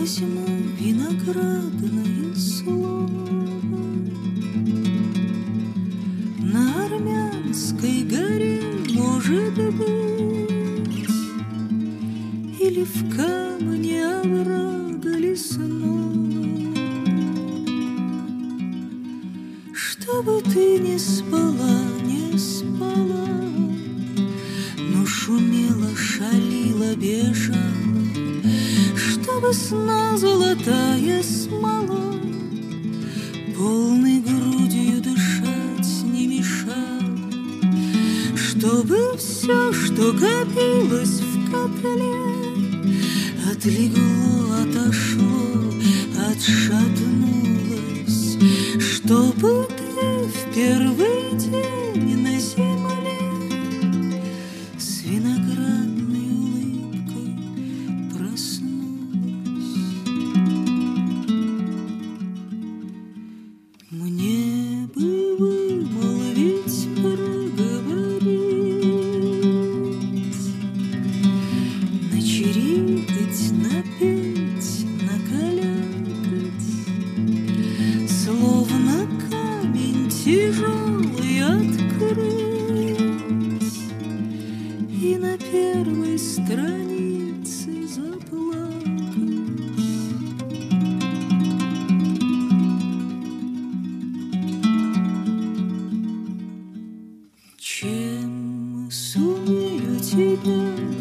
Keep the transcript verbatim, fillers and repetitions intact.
возьму виноградное слово на Армянской горе, может быть, или в камне оврага лесного. Чтобы ты не спала, не спала, но шумела, шалила, бежала, чтобы сна золотая смола полной грудью дышать не мешала, чтобы все, что копилось в котле, отлегло, отошло, отшатнулось, чтобы ты в первый день на земле с виноградной улыбкой проснулась. Мне бы вымолвить, проговорить, начирикать, напеть, накалякать, словно камень тяжелый открыть и на первой странице заплакать. Чем сумею тебя